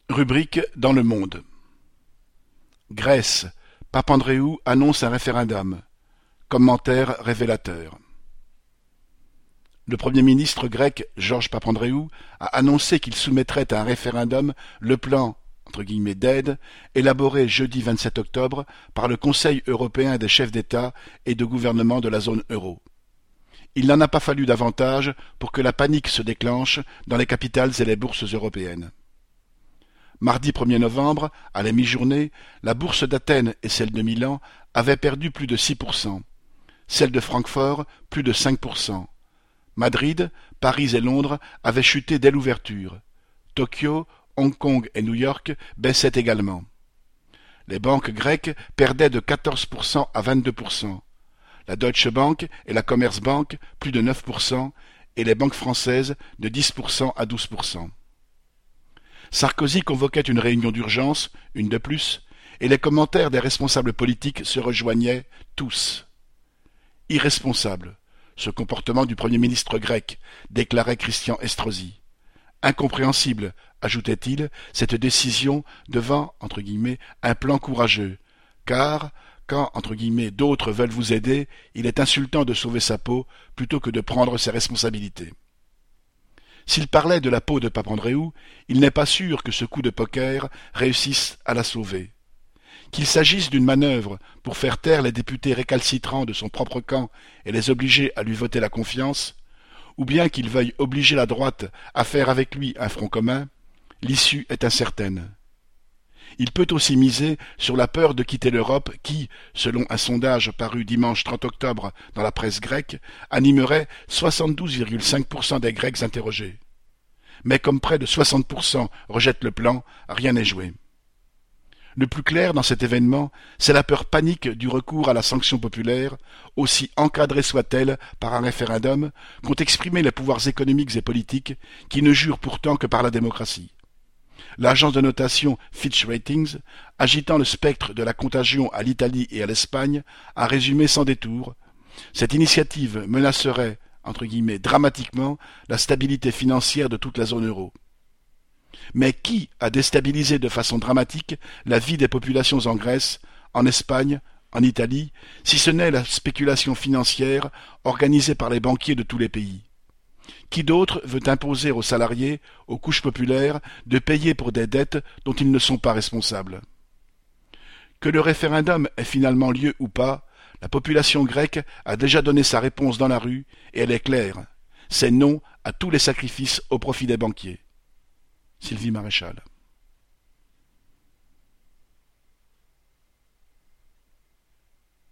Rubrique dans le monde. Grèce, Papandréou annonce un référendum. Commentaire révélateur. Le Premier ministre grec Georges Papandréou a annoncé qu'il soumettrait à un référendum le plan d'aide élaboré jeudi 27 octobre par le Conseil européen des chefs d'État et de gouvernement de la zone euro. Il n'en a pas fallu davantage pour que la panique se déclenche dans les capitales et les bourses européennes. Mardi 1er novembre, à la mi-journée, la bourse d'Athènes et celle de Milan avaient perdu plus de 6%, celle de Francfort plus de 5%. Madrid, Paris et Londres avaient chuté dès l'ouverture. Tokyo, Hong Kong et New York baissaient également. Les banques grecques perdaient de 14% à 22%. La Deutsche Bank et la Commerzbank plus de 9% et les banques françaises de 10% à 12%. Sarkozy convoquait une réunion d'urgence, une de plus, et les commentaires des responsables politiques se rejoignaient tous. Irresponsable, ce comportement du Premier ministre grec, déclarait Christian Estrosi. Incompréhensible, ajoutait-il, cette décision devant, entre guillemets, un plan courageux, car, quand, entre guillemets, d'autres veulent vous aider, il est insultant de sauver sa peau plutôt que de prendre ses responsabilités. S'il parlait de la peau de Papandréou, il n'est pas sûr que ce coup de poker réussisse à la sauver. Qu'il s'agisse d'une manœuvre pour faire taire les députés récalcitrants de son propre camp et les obliger à lui voter la confiance, ou bien qu'il veuille obliger la droite à faire avec lui un front commun, l'issue est incertaine. Il peut aussi miser sur la peur de quitter l'Europe qui, selon un sondage paru dimanche 30 octobre dans la presse grecque, animerait 72,5% des Grecs interrogés. Mais comme près de 60% rejettent le plan, rien n'est joué. Le plus clair dans cet événement, c'est la peur panique du recours à la sanction populaire, aussi encadrée soit-elle par un référendum, qu'ont exprimé les pouvoirs économiques et politiques, qui ne jurent pourtant que par la démocratie. L'agence de notation Fitch Ratings, agitant le spectre de la contagion à l'Italie et à l'Espagne, a résumé sans détour « Cette initiative menacerait, entre guillemets, dramatiquement la stabilité financière de toute la zone euro ». Mais qui a déstabilisé de façon dramatique la vie des populations en Grèce, en Espagne, en Italie, si ce n'est la spéculation financière organisée par les banquiers de tous les pays? Qui d'autre veut imposer aux salariés, aux couches populaires, de payer pour des dettes dont ils ne sont pas responsables? Que le référendum ait finalement lieu ou pas, la population grecque a déjà donné sa réponse dans la rue, et elle est claire. C'est non à tous les sacrifices au profit des banquiers. Sylvie Maréchal.